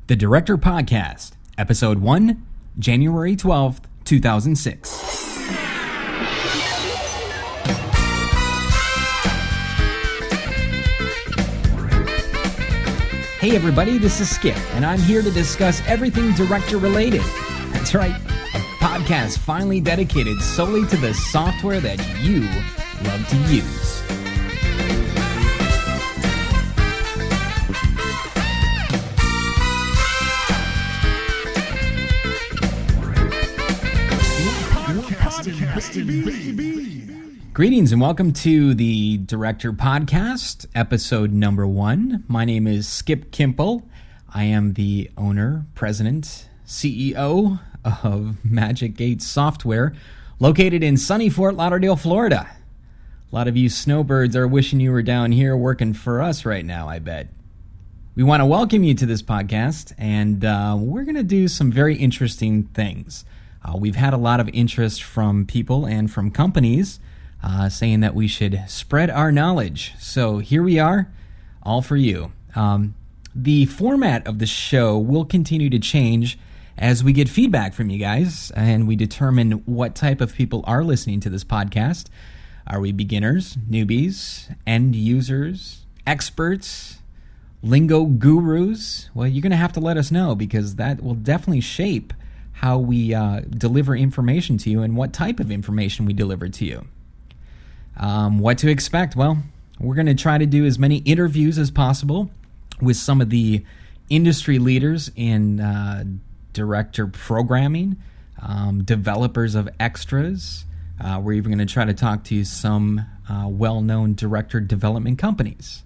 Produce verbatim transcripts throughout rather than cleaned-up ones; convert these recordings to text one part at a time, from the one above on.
The Director Podcast, Episode one, January twelfth, two thousand six. Hey everybody, this is Skip, and I'm here to discuss everything director related. That's right, a podcast finally dedicated solely to the software that you love to use. Greetings and welcome to the Director Podcast, episode number one. My name is Skip Kimple. I am the owner, president, C E O of Magic Gate Software, located in sunny Fort Lauderdale, Florida. A lot of you snowbirds are wishing you were down here working for us right now, I bet. We want to welcome you to this podcast, and uh, we're going to do some very interesting things. Uh, we've had a lot of interest from people and from companies uh, saying that we should spread our knowledge. So here we are, all for you. Um, the format of the show will continue to change as we get feedback from you guys and we determine what type of people are listening to this podcast. Are we beginners, newbies, end users, experts, lingo gurus? Well, you're going to have to let us know because that will definitely shape how we uh, deliver information to you and what type of information we deliver to you. Um, what to expect? Well, we're going to try to do as many interviews as possible with some of the industry leaders in uh, director programming, um, developers of extras. Uh, we're even going to try to talk to some uh, well-known director development companies.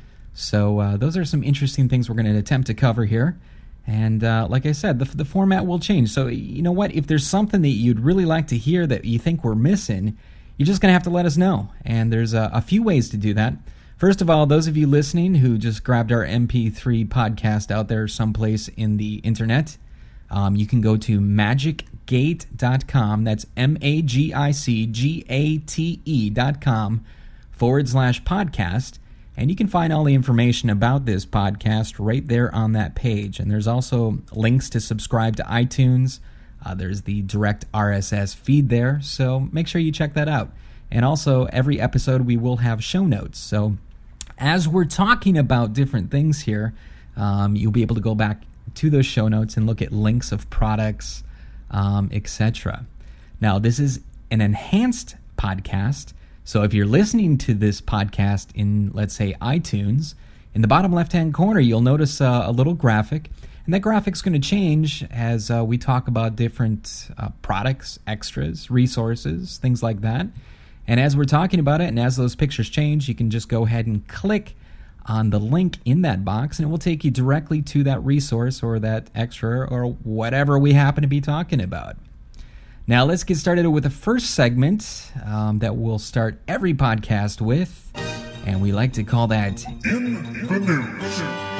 So uh, those are some interesting things we're going to attempt to cover here. And uh, like I said, the, the format will change. So you know what? If there's something that you'd really like to hear that you think we're missing, you're just going to have to let us know. And there's a, a few ways to do that. First of all, those of you listening who just grabbed our M P three podcast out there someplace in the internet, um, you can go to magic gate dot com. That's M A G I C G A T E dot com forward slash podcast. And you can find all the information about this podcast right there on that page. And there's also links to subscribe to iTunes. Uh, there's the direct R S S feed there, so make sure you check that out. And also, every episode we will have show notes. So as we're talking about different things here, um, you'll be able to go back to those show notes and look at links of products, um, et cetera. Now, this is an enhanced podcast. So if you're listening to this podcast in, let's say, iTunes, in the bottom left-hand corner, you'll notice uh, a little graphic. And that graphic's going to change as uh, we talk about different uh, products, extras, resources, things like that. And as we're talking about it, and as those pictures change, you can just go ahead and click on the link in that box, and it will take you directly to that resource or that extra or whatever we happen to be talking about. Now, let's get started with the first segment um, that we'll start every podcast with, and we like to call that In the News.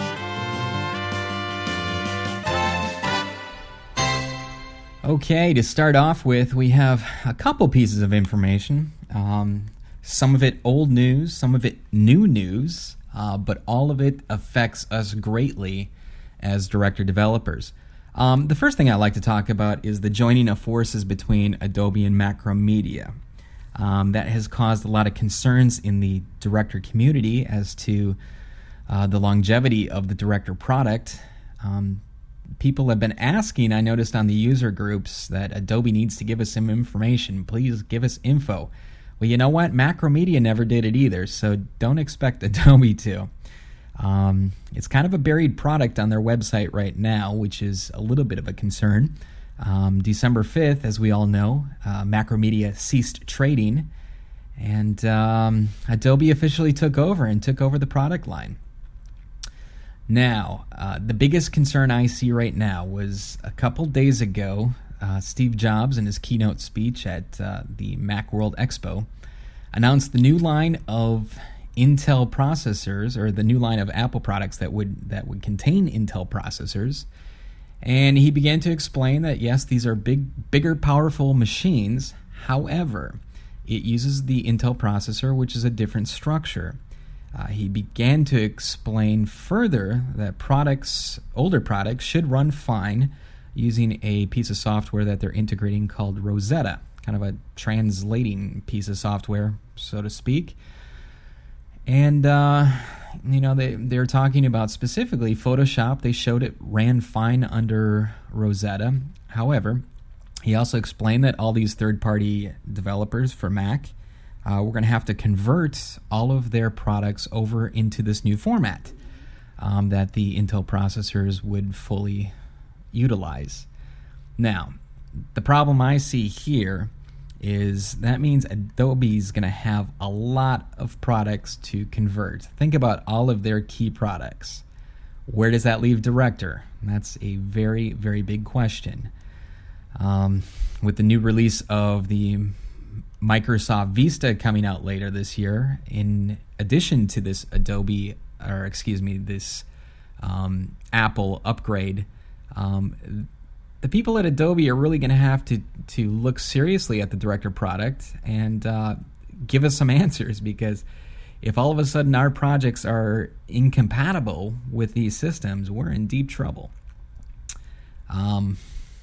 Okay, to start off with, we have a couple pieces of information. Um, some of it old news, some of it new news, uh, but all of it affects us greatly as director developers. Um, the first thing I'd like to talk about is the joining of forces between Adobe and Macromedia. Um, that has caused a lot of concerns in the director community as to uh, the longevity of the director product. Um, people have been asking, I noticed on the user groups, that Adobe needs to give us some information. Please give us info. Well, you know what? Macromedia never did it either, so don't expect Adobe to. Um, it's kind of a buried product on their website right now, which is a little bit of a concern. Um, December fifth, as we all know, uh, Macromedia ceased trading, and um, Adobe officially took over and took over the product line. Now, uh, the biggest concern I see right now was a couple days ago, uh, Steve Jobs, in his keynote speech at uh, the Macworld Expo, announced the new line of Intel processors, or the new line of Apple products that would that would contain Intel processors. And he began to explain that, yes, these are big, bigger, powerful machines. However, it uses the Intel processor, which is a different structure. Uh, he began to explain further that products, older products, should run fine using a piece of software that they're integrating called Rosetta, kind of a translating piece of software, so to speak. And, uh, you know, they, they're talking about specifically Photoshop. They showed it ran fine under Rosetta. However, he also explained that all these third-party developers for Mac uh, were going to have to convert all of their products over into this new format um, that the Intel processors would fully utilize. Now, the problem I see here is that means Adobe's going to have a lot of products to convert. Think about all of their key products. Where does that leave Director? That's a very, very big question. Um, with the new release of the Microsoft Vista coming out later this year, in addition to this Adobe, or excuse me, this um, Apple upgrade, um, the people at Adobe are really going to have to to look seriously at the Director product and uh, give us some answers, because if all of a sudden our projects are incompatible with these systems, we're in deep trouble. Um,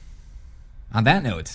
on that note,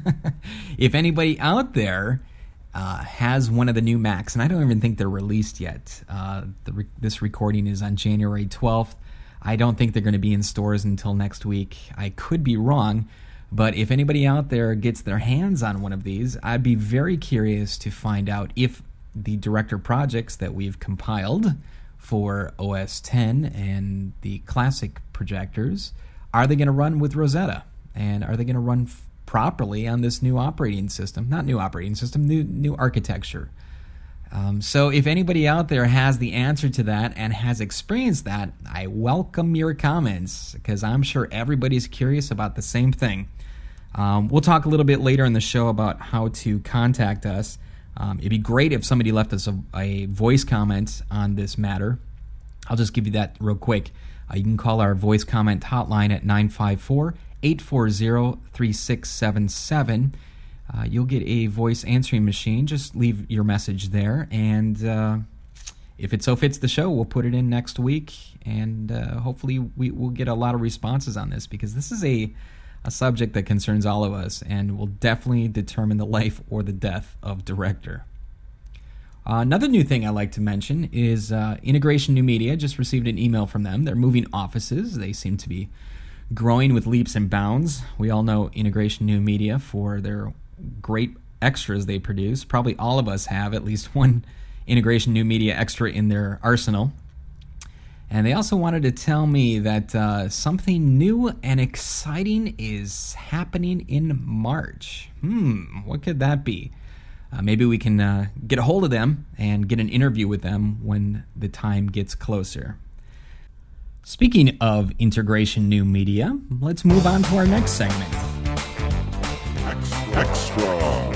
if anybody out there uh, has one of the new Macs, and I don't even think they're released yet, uh, the re- this recording is on January twelfth. I don't think they're going to be in stores until next week. I could be wrong, but if anybody out there gets their hands on one of these, I'd be very curious to find out if the Director projects that we've compiled for O S ten and the classic projectors, are they going to run with Rosetta? And are they going to run f- properly on this new operating system? Not new operating system, new new architecture. Um, so if anybody out there has the answer to that and has experienced that, I welcome your comments, because I'm sure everybody's curious about the same thing. Um, we'll talk a little bit later in the show about how to contact us. Um, it'd be great if somebody left us a, a voice comment on this matter. I'll just give you that real quick. Uh, you can call our voice comment hotline at nine five four, eight four zero, three six seven seven. Uh, you'll get a voice answering machine. Just leave your message there, and uh, if it so fits the show, we'll put it in next week, and uh, hopefully we, we'll get a lot of responses on this, because this is a, a subject that concerns all of us and will definitely determine the life or the death of Director. Uh, another new thing I like to mention is uh, Integration New Media. Just received an email from them. They're moving offices. They seem to be growing with leaps and bounds. We all know Integration New Media for their great extras they produce. Probably all of us have at least one Integration New Media extra in their arsenal. And they also wanted to tell me that uh, something new and exciting is happening in March. Hmm, what could that be? Uh, maybe we can uh, get a hold of them and get an interview with them when the time gets closer. Speaking of Integration New Media, let's move on to our next segment. Extra.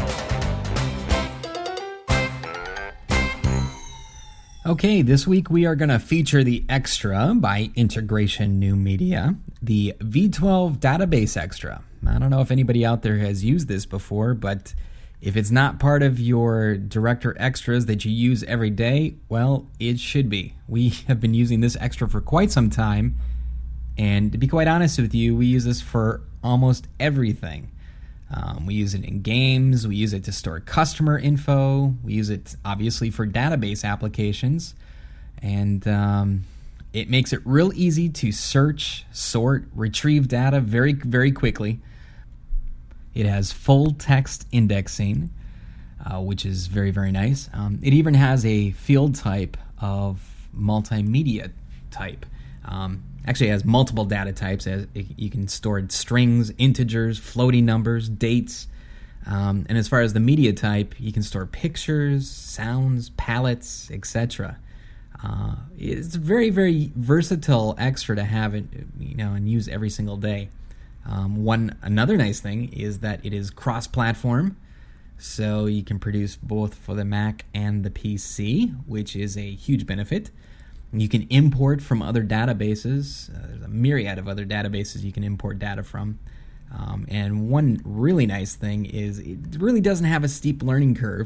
Okay, this week we are going to feature the Extra by Integration New Media, the V twelve Database Extra. I don't know if anybody out there has used this before, but if it's not part of your Director extras that you use every day, well, it should be. We have been using this extra for quite some time, and to be quite honest with you, we use this for almost everything. Um, we use it in games, we use it to store customer info, we use it obviously for database applications, and um, it makes it real easy to search, sort, retrieve data very, very quickly. It has full text indexing, uh, which is very, very nice. Um, it even has a field type of multimedia type. Um, actually, it has multiple data types. As you can store strings, integers, floating numbers, dates. Um, and as far as the media type, you can store pictures, sounds, palettes, et cetera. Uh, it's a very, very versatile extra to have it, you know, and use every single day. Um, one another nice thing is that it is cross-platform, so you can produce both for the Mac and the P C, which is a huge benefit. You can import from other databases. Uh, there's a myriad of other databases you can import data from. Um, and one really nice thing is it really doesn't have a steep learning curve.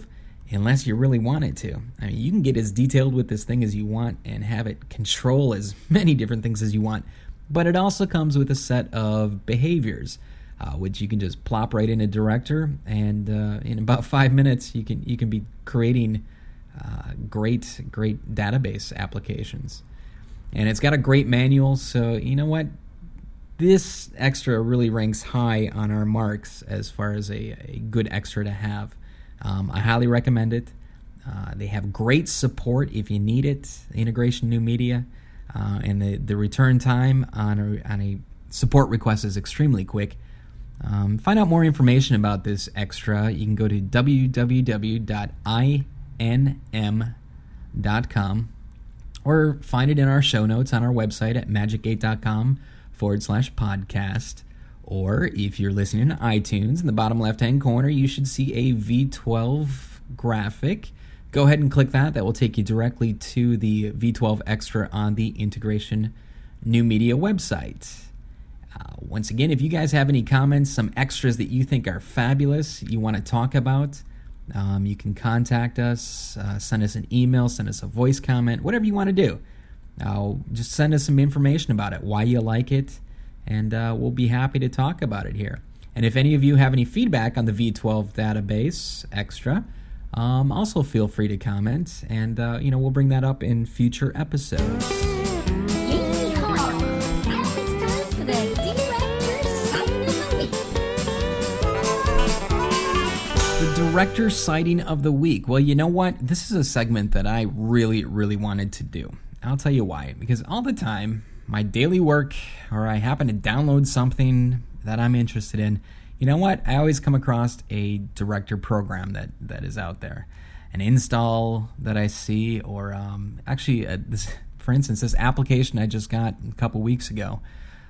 unless you really want it to. I mean, you can get as detailed with this thing as you want and have it control as many different things as you want, but it also comes with a set of behaviors, uh, which you can just plop right in a director, and uh, in about five minutes, you can you can be creating uh, great, great database applications. And it's got a great manual, so you know what? This extra really ranks high on our marks as far as a, a good extra to have. Um, I highly recommend it. Uh, they have great support if you need it, integration new media, uh, and the, the return time on a, on a support request is extremely quick. Um, find out more information about this extra. You can go to w w w dot i n m dot com or find it in our show notes on our website at magic gate dot com forward slash podcast. Or if you're listening to iTunes, in the bottom left-hand corner, you should see a V twelve graphic. Go ahead and click that. That will take you directly to the V twelve Extra on the Integration New Media website. Uh, once again, if you guys have any comments, some extras that you think are fabulous, you want to talk about, um, you can contact us, uh, send us an email, send us a voice comment, whatever you want to do. Uh, just send us some information about it, why you like it, and uh, we'll be happy to talk about it here. And if any of you have any feedback on the V twelve database extra, um, also feel free to comment, and uh, you know we'll bring that up in future episodes. Director Sighting of the Week. Well, you know what? This is a segment that I really, really wanted to do. I'll tell you why. Because all the time, my daily work, or I happen to download something that I'm interested in, you know what? I always come across a director program that, that is out there. An install that I see, or um, actually, uh, this, for instance, this application I just got a couple weeks ago.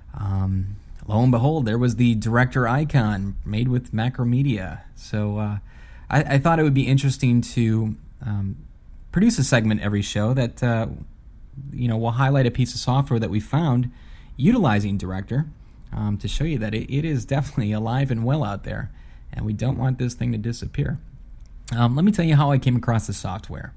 Um, lo and behold, there was the director icon made with Macromedia. So, uh, I, I thought it would be interesting to um, produce a segment every show that uh, you know will highlight a piece of software that we found utilizing Director um, to show you that it, it is definitely alive and well out there, and we don't want this thing to disappear. Um, let me tell you how I came across the software.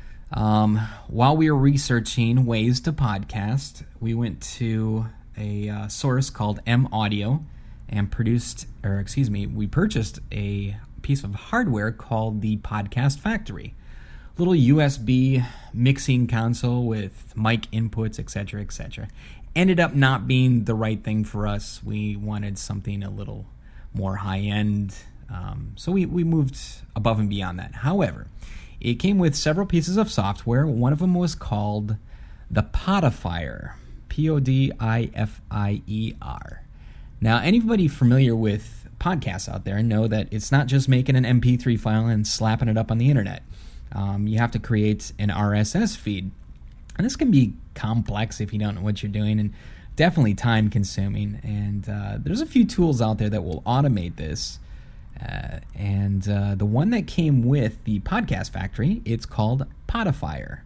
Um, while we were researching ways to podcast, we went to a uh, source called M Audio and produced, or excuse me, we purchased a piece of hardware called the Podcast Factory. Little U S B mixing console with mic inputs, et cetera, et cetera. Ended up not being the right thing for us. We wanted something a little more high-end, um, so we, we moved above and beyond that. However, it came with several pieces of software. One of them was called the Podifier, P O D I F I E R. Now, anybody familiar with podcasts out there know that it's not just making an M P three file and slapping it up on the internet. Um, you have to create an R S S feed. And this can be complex if you don't know what you're doing, and definitely time consuming. And uh, there's a few tools out there that will automate this. Uh, and uh, the one that came with the Podcast Factory, it's called Podifier.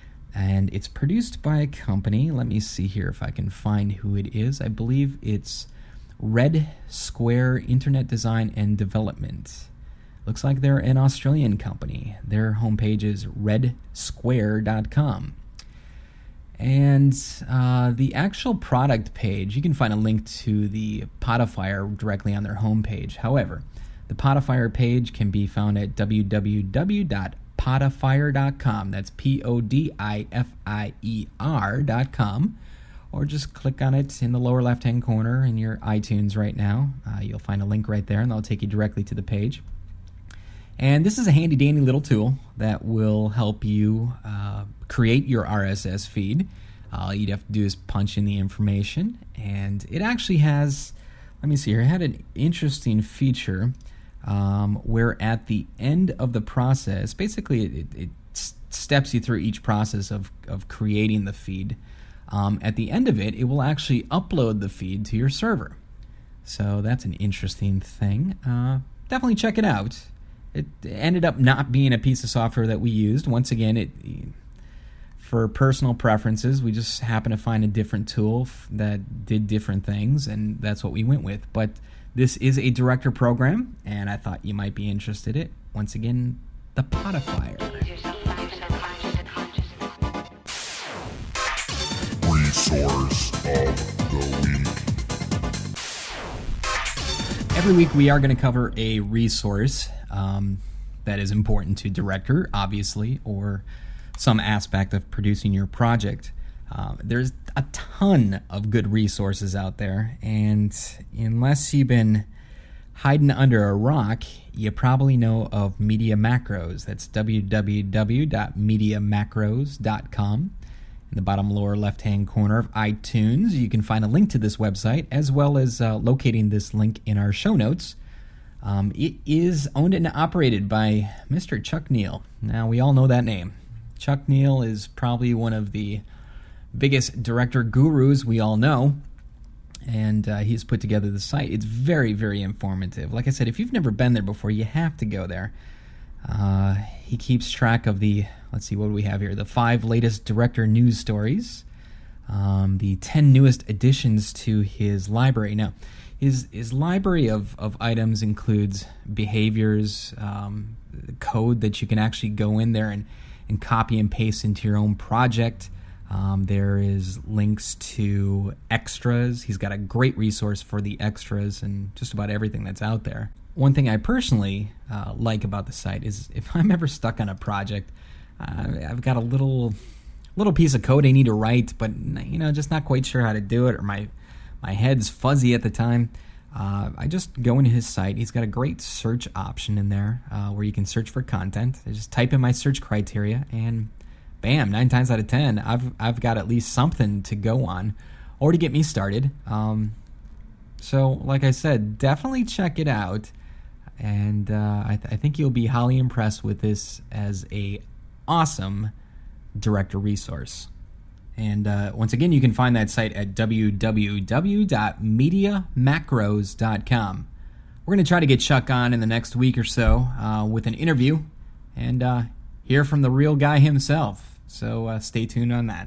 And it's produced by a company. Let me see here if I can find who it is. I believe it's Red Square Internet Design and Development. Looks like they're an Australian company. Their homepage is red square dot com. And uh, the actual product page, you can find a link to the Podifier directly on their homepage. However, the Podifier page can be found at w w w dot podifier dot com. That's P O D I F I E R dot com. Or just click on it in the lower left-hand corner in your iTunes right now. Uh, you'll find a link right there, and that'll take you directly to the page. And this is a handy-dandy little tool that will help you uh, create your R S S feed. All you'd have to do is punch in the information, and it actually has, let me see here, it had an interesting feature um, where at the end of the process, basically it, it steps you through each process of, of creating the feed. Um, at the end of it, it will actually upload the feed to your server. So that's an interesting thing. Uh, definitely check it out. It ended up not being a piece of software that we used. Once again, it for personal preferences, we just happened to find a different tool f- that did different things, and that's what we went with. But this is a director program, and I thought you might be interested in it. Once again, the Podifier. Resource of the week. Every week we are going to cover a resource um, that is important to director, obviously, or some aspect of producing your project. Uh, there's a ton of good resources out there, and unless you've been hiding under a rock, you probably know of Media Macros. That's w w w dot media macros dot com. In the bottom lower left-hand corner of iTunes, you can find a link to this website, as well as uh, locating this link in our show notes. Um, it is owned and operated by Mister Chuck Neal. Now, we all know that name. Chuck Neal is probably one of the biggest director gurus we all know, and uh, he's put together the site. It's very, very informative. Like I said, if you've never been there before, you have to go there. Uh, he keeps track of the, let's see, what do we have here? The five latest director news stories, um, the ten newest additions to his library. Now, his his library of, of items includes behaviors, um, code that you can actually go in there and, and copy and paste into your own project. Um, there is links to extras. He's got a great resource for the extras and just about everything that's out there. One thing I personally uh, like about the site is if I'm ever stuck on a project, uh, I've got a little little piece of code I need to write, but you know, just not quite sure how to do it, or my my head's fuzzy at the time. Uh, I just go into his site. He's got a great search option in there uh, where you can search for content. I just type in my search criteria, and bam, nine times out of ten, I've I've got at least something to go on or to get me started. Um, so, like I said, definitely check it out. And uh, I, th- I think you'll be highly impressed with this as a awesome director resource. And uh, once again, you can find that site at w w w dot media macros dot com. We're going to try to get Chuck on in the next week or so uh, with an interview and uh, hear from the real guy himself. So uh, stay tuned on that.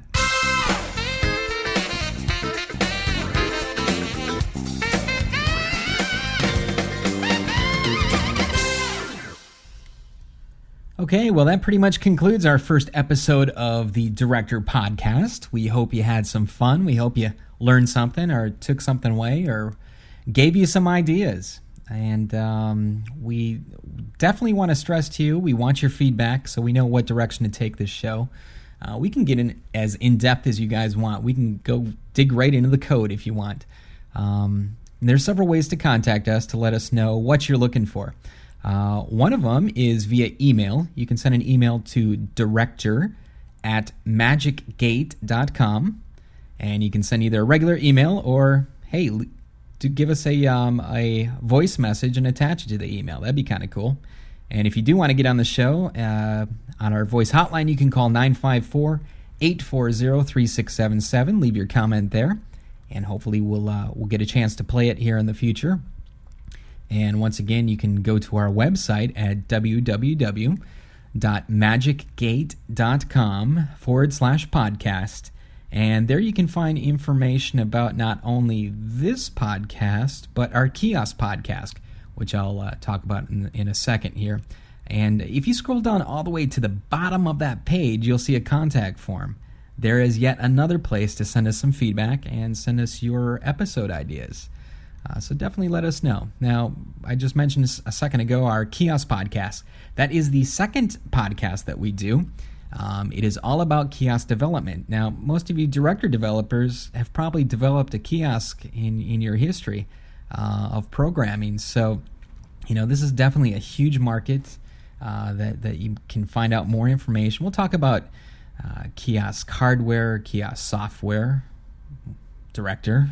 Okay, well, that pretty much concludes our first episode of the Director Podcast. We hope you had some fun. We hope you learned something or took something away or gave you some ideas. And um, we definitely want to stress to you, we want your feedback so we know what direction to take this show. Uh, we can get in as in-depth as you guys want. We can go dig right into the code if you want. Um, there's several ways to contact us to let us know what you're looking for. Uh, one of them is via email. You can send an email to director at magic gate dot com, and you can send either a regular email or, hey, to give us a um, a voice message and attach it to the email. That'd be kind of cool. And if you do want to get on the show, uh, on our voice hotline, you can call nine five four, eight four zero, three six seven seven. Leave your comment there, and hopefully we'll uh, we'll get a chance to play it here in the future. And once again, you can go to our website at w w w dot magic gate dot com forward slash podcast. And there you can find information about not only this podcast, but our Kiosk podcast, which I'll uh, talk about in, in a second here. And if you scroll down all the way to the bottom of that page, you'll see a contact form. There is yet another place to send us some feedback and send us your episode ideas. Uh, so definitely let us know. Now, I just mentioned a second ago our Kiosk podcast. That is the second podcast that we do. Um, it is all about kiosk development. Now, most of you director developers have probably developed a kiosk in, in your history uh, of programming. So, you know, this is definitely a huge market uh, that, that you can find out more information. We'll talk about uh, kiosk hardware, kiosk software, director.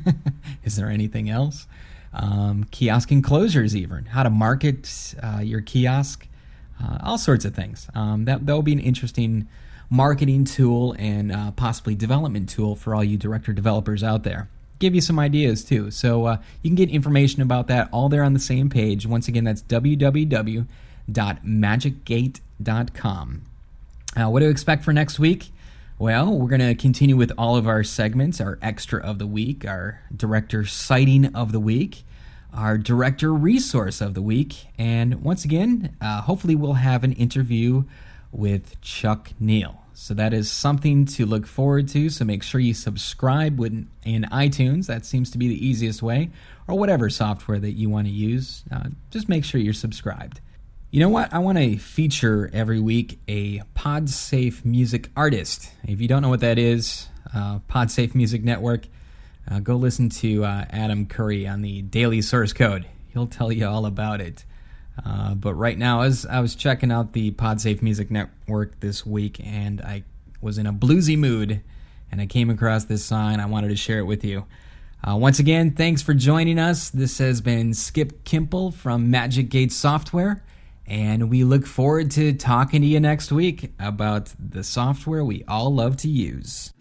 Is there anything else? Um, kiosk enclosures, even how to market uh, your kiosk, uh, all sorts of things. Um, that that will be an interesting marketing tool and uh, possibly development tool for all you director developers out there. Give you some ideas too. So uh, you can get information about that all there on the same page. Once again, that's w w w dot magic gate dot com. Uh, what to expect for next week? Well, we're going to continue with all of our segments, our extra of the week, our director sighting of the week. our director resource of the week. And once again, uh, hopefully we'll have an interview with Chuck Neal. So that is something to look forward to. So make sure you subscribe with, in iTunes. That seems to be the easiest way. Or whatever software that you want to use. Uh, just make sure you're subscribed. You know what? I want to feature every week a PodSafe music artist. If you don't know what that is, uh, PodSafe Music Network, uh, go listen to uh, Adam Curry on the Daily Source Code. He'll tell you all about it. Uh, but right now, as I was checking out the PodSafe Music Network this week, and I was in a bluesy mood, and I came across this song. I wanted to share it with you. Uh, once again, thanks for joining us. This has been Skip Kimple from Magic Gate Software. And we look forward to talking to you next week about the software we all love to use.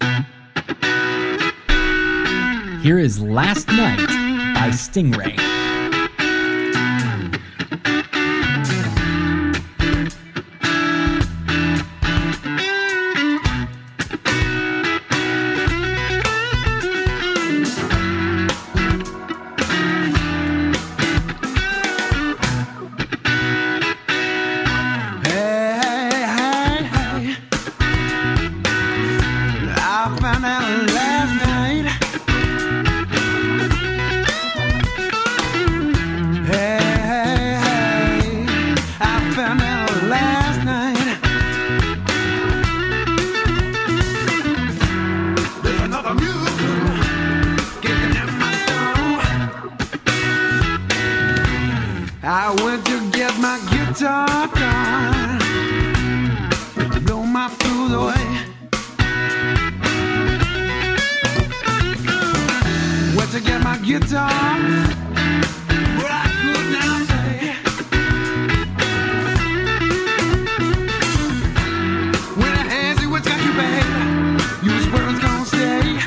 Here is Last Night by Stingray. I went to get my guitar gone, blow my blues away. Went to get my guitar, but I could not play. When I asked you what's got you, babe, you was where it's gonna stay.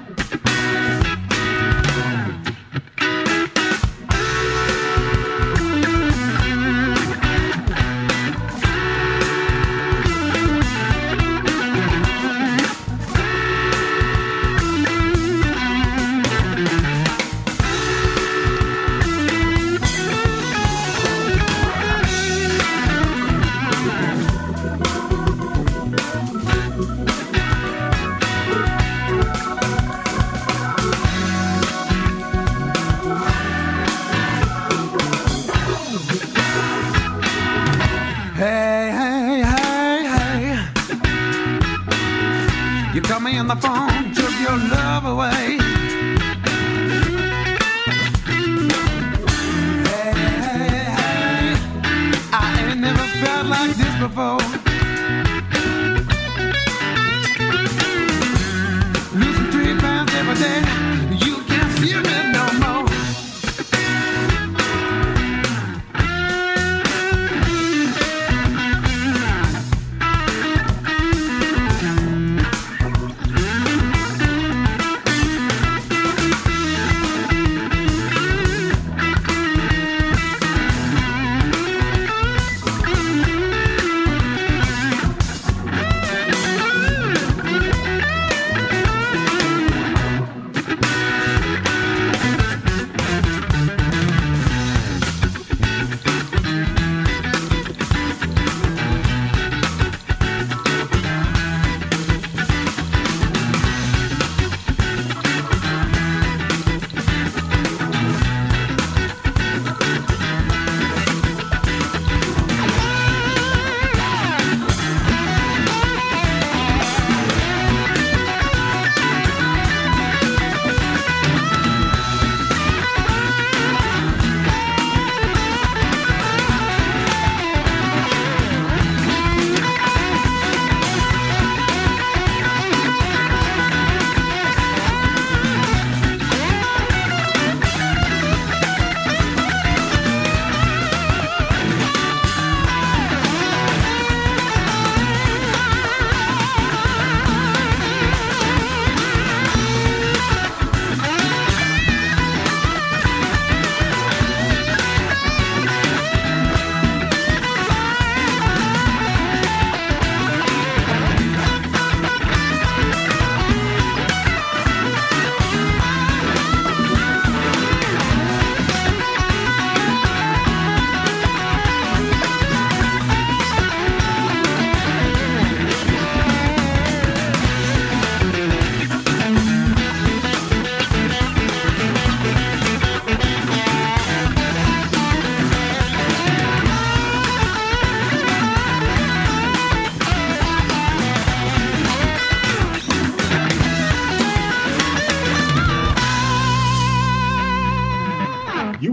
Hey, hey, hey, hey. You called me on the phone, took your love away. Hey, hey, hey. I ain't never felt like this before. Losing three pounds every day. You can't see me no more.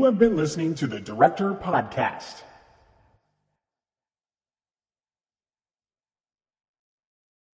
have been listening to the Director Podcast.